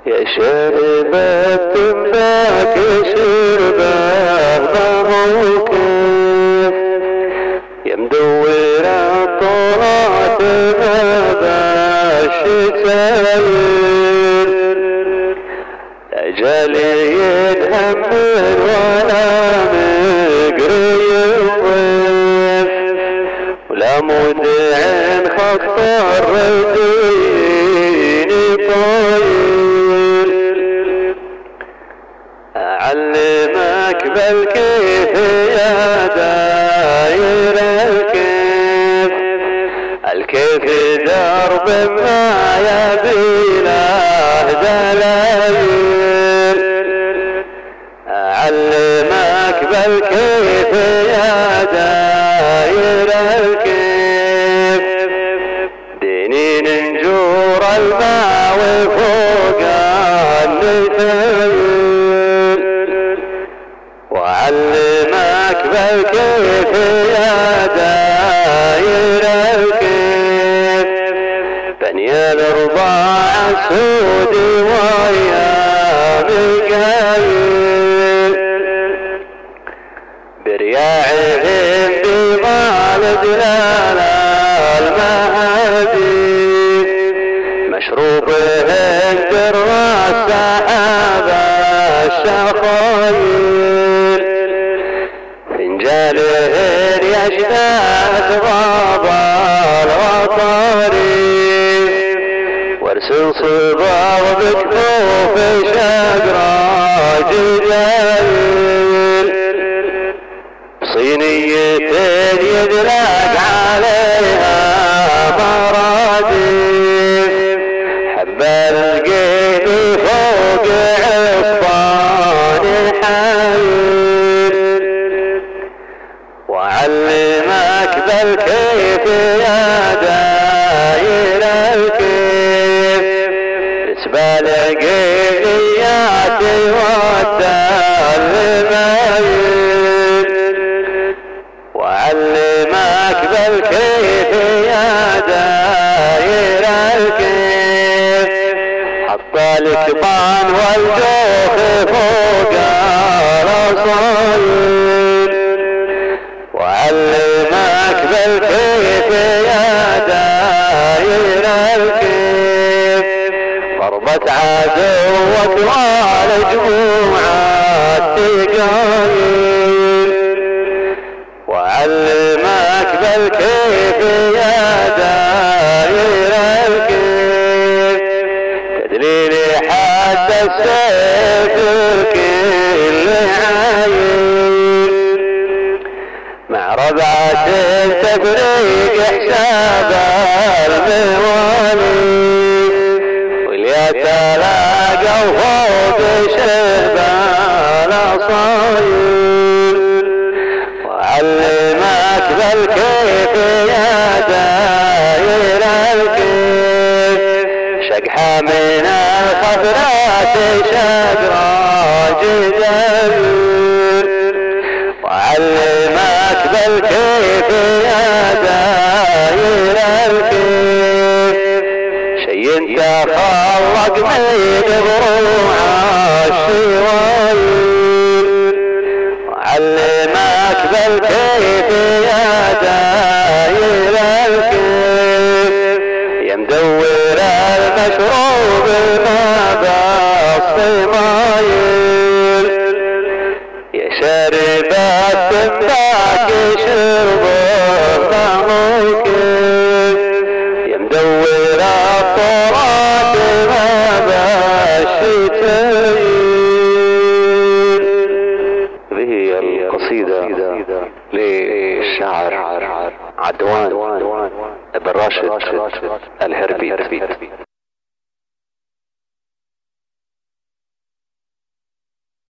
يا شاربة التمباك شربة ما هو كيف، يا مدورة طلعت غابة الشتاير، لا جالي يتهمل ولا مقري الضيف، ولا مودع خطر رديني طاير، أعلمك بالكيف يا داير الكيف، الكيف درب ما يبي له دلايل، أعلمك بالكيف يا داير الكيف، دينين نجور الماء وفوق النثيل، وأعلمك بالكيف يا داير الكيف، بني الرضاع السود وأيام القايل، برياعهم بمال دلال المهدي، مشروبهم بالراس سحاب الشخايل، فنجالهم يشتاق غاب الغطاري، وارسل صباغ بكفوف شقراج جايل، صينيتين يدلق عليها مرادف، حب القيد فوق عصفان الحايل، وأعلمك بالكيف يا داير الكيف، اسبال قيليات والتلمايل، وأعلمك بالكيف يا داير الكيف، حط الكبان والجوف فوق الرصايل، وأعلمك بالكيف يا داير الكيف، ضربة عدوك والجموعات تقايل، وأعلمك بالكيف يا داير الكيف، تدليل حد السيف الكل عايل، مع ربعة تفريق حساب الموالي، واليا تلاقوا فوق شبه الأصايل، وأعلمك بالكيف يا داير الكيف، شقحة من الخفرات شقراج جايل، وأعلمك بالكيف يا داير الكيف، شي انت خلق من بروع الشوايل، وأعلمك بالكيف يا داير الكيف، يا مدور المشروب ما بالصمايل، يا شارب التمباك شربه ما هو كيف، يا مدور الطرات ما بالشتايل. هذه القصيدة للشاعر عدوان بن راشد الهربيت.